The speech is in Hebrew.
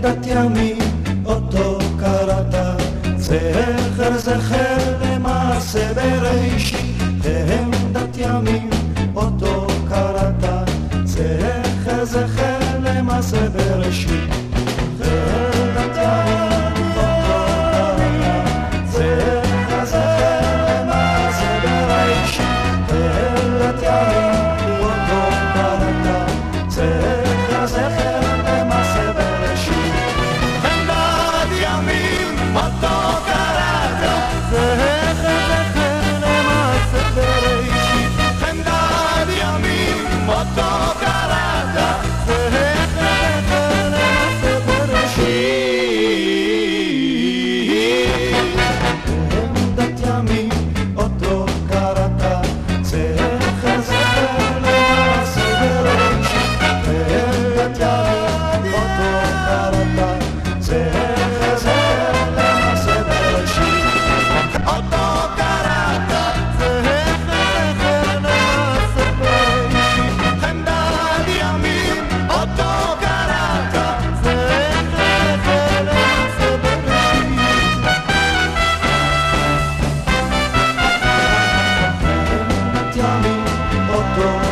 חמדת ימים אותו קראת, זכר זכר למעשה בראשית. חמדת ימים אותו קראת, זכר זכר למעשה בראשית. חמדת ימים אותו קראת, זכר זכר למעשה בראשית. חמדת ימים אותו קראת, זכר זכר למעשה בראשית. חמדת ימים אותו קראת, זכר זכר למעשה בראשית. חמדת ימים אותו קראת, זכר זכר למעשה בראשית. חמדת ימים אותו קראת, זכר זכר למעשה בראשית. חמדת ימים אותו קראת, זכר זכר למעשה בראשית. אותו קראת, זכר זכר למעשה בראשית. חמדת ימים אותו קראת, זכר זכר למעשה בראשית. חמדת ימים אותו